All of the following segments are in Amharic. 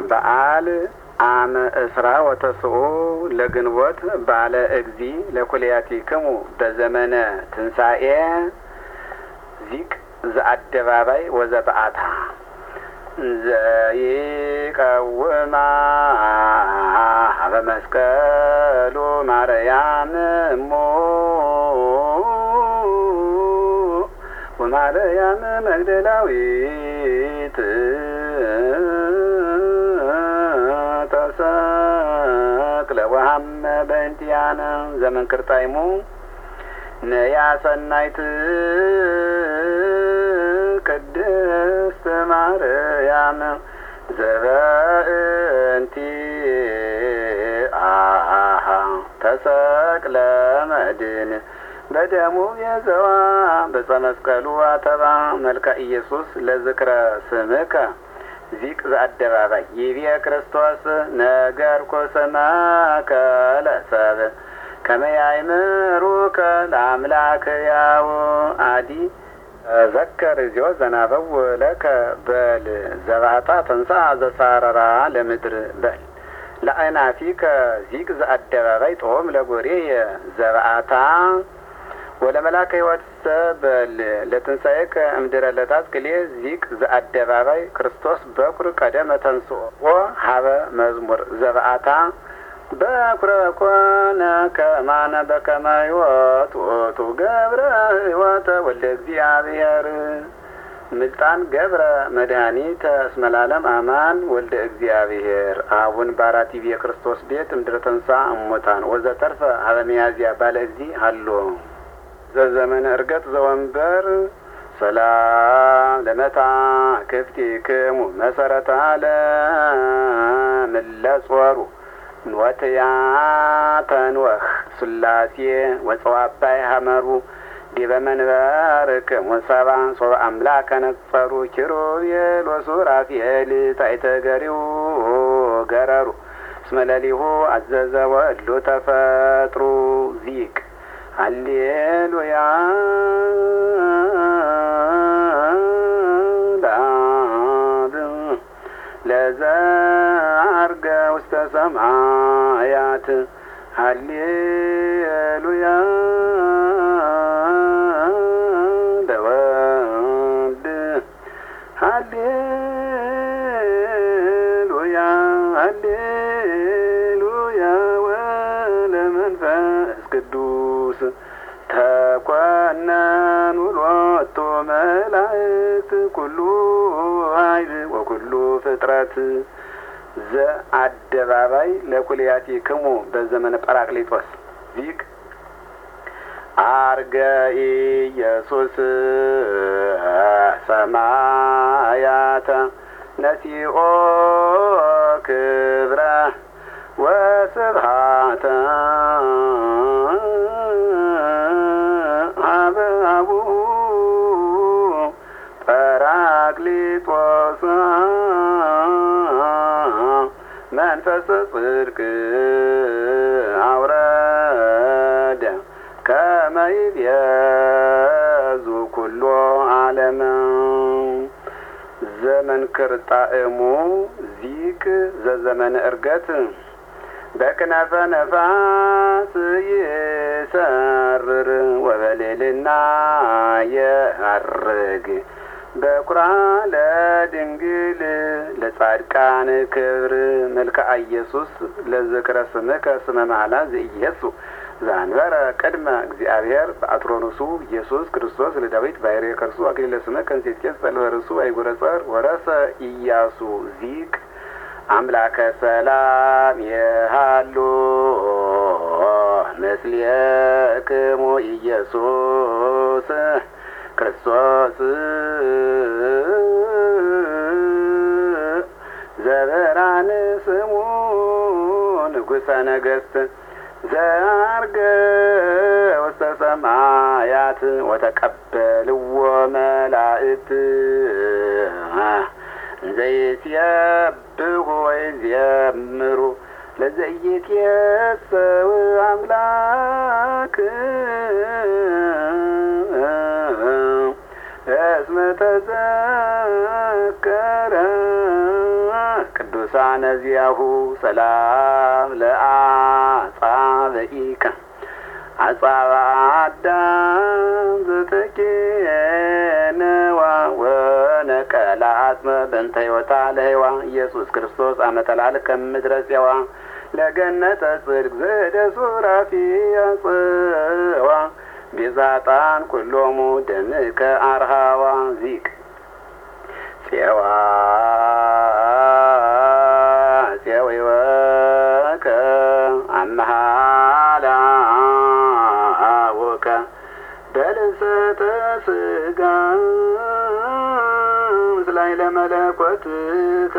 በዓል አመ እስራ ወተስዑ ለግንቦት ባለ እግዚ ለኩልያቲክሙ በዘመነ ትንሣኤ ዚቅ ዘአደባባይ ወዘበአታ ዘይቀውማ በመስቀሉ ማርያም እሞ ወማርያም መግደላዊት ተሰቅለ ወሀመ በእንቲአነ ዘመንክር ጣዕሙ ነያ ሰናይት ቅድስት ማርያም ዘበእንቲአሃ ተሰቅለ መድን በደሙ የዘዋ በጸመስቀሉ አተባ መልካ ኢየሱስ ለዝክረ ስምከ ዚቅ ዘአደባባይ ይቤ ክርስቶስ ነገርኩ ስመከ ለሰብእ ከመ ያእምሩከ ለአምላክ ያው አዲ ዘከር እዚዮ ዘናበው ለከ በል ዘባታ ተንሥአ ዘሳረራ ለምድር በል ለአይናፊከ ዚቅ ዘአደባባይ ጦም ለጎሬየ ዘባታ ወለመላከ ሕይወት በል ለትንሣኤከ እምድረ ለታስክሌ ዚቅ ዘአደባባይ ክርስቶስ በኩር ቀደመ ተንሥኦ ሀበ መዝሙር ዘባታ በኩረ ኮነ ከማነ በከመ ሕይወት ውእቱ ገብረ ሕይወተ ወልደ እግዚአብሔር ምልጣን ገብረ መድኃኒተ እስመ ለዓለም አማን ወልደ እግዚአብሔር አቡን ባራት ይቤ ክርስቶስ ቤት እምድረ ተንሥአ እሙታን ወዘተርፈ ሀበ ሚያዝያ ባለ እግዚ ሀሎ ዘዘመነ ዕርገት ዘወንበር ሰላም ለመታ ክፍቲክሙ መሰረተ ዓለም ለጾሩ ንወትያ ተንወኽ ሥላሴ ወፀዋባይ ሀመሩ ዲበ መንበርክሙ ሰብአ ሶበ አምላከ ነጸሩ ኪሩቤል ወሱራፌል ታሕተ ገሪሁ ገረሩ እስመ ሌሊሁ አዘዘ ወእሉ ተፈጥሩ ዚቅ ሃሌሉያ ለአብ ለዘዐርገ ውስተ ሰማያት ሃሌሉያ ለወልድ ሃሌሉያ ሃሌሉያ ወለመንፈስ ቅዱስ ተኮነኑ ሎቱ መላእክት ኩሉ ኃይል ወኩሉ ፍጥረት ዘአደባባይ ለኩልያቲክሙ በዘመነ ጰራቅሊጦስ ዚቅ ዐርገ ኢየሱስ ሰማያተ ነሲኦ ክብረ ወስብሐተ ሀበ አቡሁ ጰራቅሊጦስ መንፈሰ ጽድቅ አውረደ ከመ ይቤዙ ኩሎ ዓለም ዘመንክር ጣዕሙ ዚቅ ዘዘመነ ዕርገት በክነፈ ነፋስ ይሰርር ወበልዕልና የዐርግ በኵራ ለድንግል ለጻድቃን ክብር መልክዐ ኢየሱስ ለዝክረ ስምከ ስመ መሐላ ዘኢየሱ ዘአንበረ ቅድመ እግዚአብሔር በአትሮኑሱ ኢየሱስ ክርስቶስ ለዳዊት ባሕርየ ከርሱ አክሊለ ስምከ እንሴትኬስ ጸልበርሱ አይጉረ ጸር ወረሰ ኢያሱ ዚቅ አምላከ ሰላም የሃሉ ምስሌክሙ ኢየሱስ ክርስቶስ ዘበራን ስሙ ንጉሠ ነገሥት ዘዐርገ ውስተ ሰማያት ወተቀበልዎ መላእክት ዘይሴብሑ ወይዜምሩ ለዘይትየሰው አምላክ እስመ ተዘከረ ቅዱሳነ ዚአሁ ሰላም ለአጻብዒከ አጻብዐ አዳም ዘተኬነዋ ወነቀላ አጽመ በእንተ ሕይወታ ለሔዋን ኢየሱስ ክርስቶስ አመተላልከ ምድረ ጽዋ ለገነተ ጽድቅ ዘደሱራፊ አጽዋ ቤዛጣን ኩሎሙ ደምከ አርሃዋ ዚቅ ጽዋ ጽዌወከ አመሃላወከ በልሰተ ስጋ ምስላይ ለመለኮትከ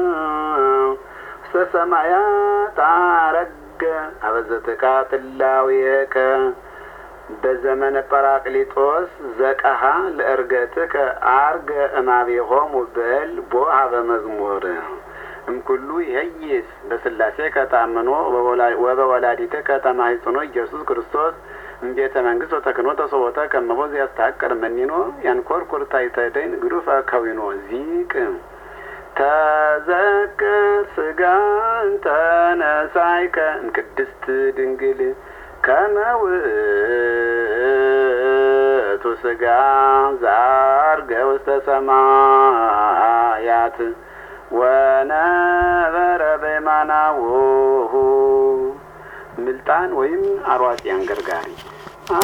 ውስተ ሰማያት አረገ አበዘትካ ትላዊከ በዘመነ ጰራቅሊጦስ ዘቀሃ ለእርገትከ አርገ እማቤሆሙ በል ቦአ በመዝሙር እምኩሉ ይሄይስ በስላሴ ከታመኖ ወበወላዲተ ከተማይጽኖ ኢየሱስ ክርስቶስ እንዴተ መንግስት ወተክኖ ተሰወተ ከመሆዝ ያስተሐቅር መኒኖ ያንኰርኵር ታይተደይን ግሩፈ ከዊኖ ዚቅ ተዘክር ስጋን ተነሳይከ እምቅድስት ድንግል ከመ ውእቱ ስጋ ዘዐርገ ውስተ ሰማያት ወነበረ በየማናሁ ምልጣን ወይም አርዋጽ አንገርጋሪ